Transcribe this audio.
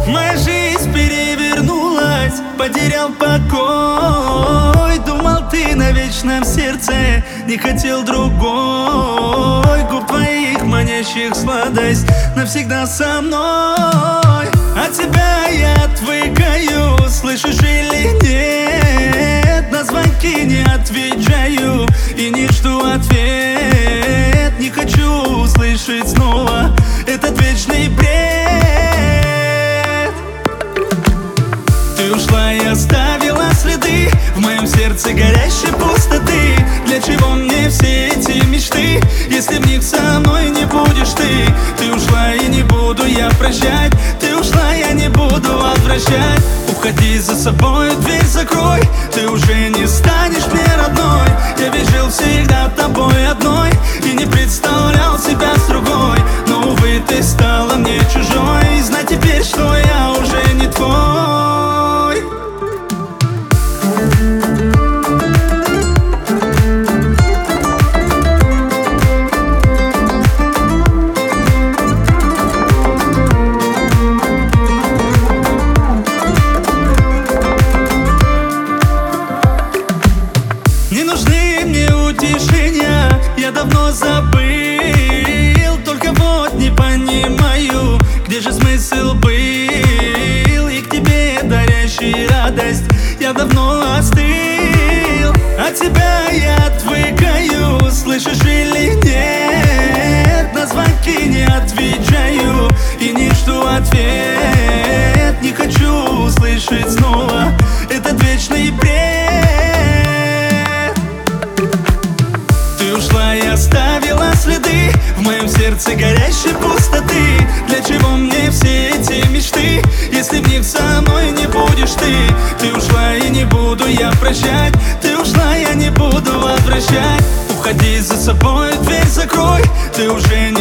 Моя жизнь перевернулась, потерял покой. Думал, ты навечно в сердце, не хотел другой. Губ твоих манящих сладость навсегда со мной. От тебя я отвыкаю, слышишь или нет? На звонки не отвечаю и не жду ответ. Не хочу услышать снова этот вечный бред. Ты ушла и оставила следы в моем сердце горящей пустоты. Для чего мне все эти мечты, если в них со мной не будешь ты? Ты ушла и не буду я прощать. Ты ушла, я не буду возвращать. Уходи, за собой дверь закрой. Ты уже не станешь мне родной. Я ведь жил всегда тобой одной и не представлял себя с другой. Но, увы, ты стала мне чужой. И знай теперь, что я уже не твой. Не нужны мне утешения, я давно забыл. Только вот не понимаю, где же смысл был. И к тебе дарящий радость я давно остыл. От тебя я отвыкаю, слышишь или нет? На звонки не отвечаю и не жду ответ. Не хочу услышать снова этот вечный бред. Ты ушла и оставила следы в моем сердце горящей пустоты. Для чего мне все эти мечты, если в них со мной не будешь ты? Ты ушла и не буду я прощать. Ты ушла, я не буду возвращать. Уходи, за собой дверь закрой. Ты уже не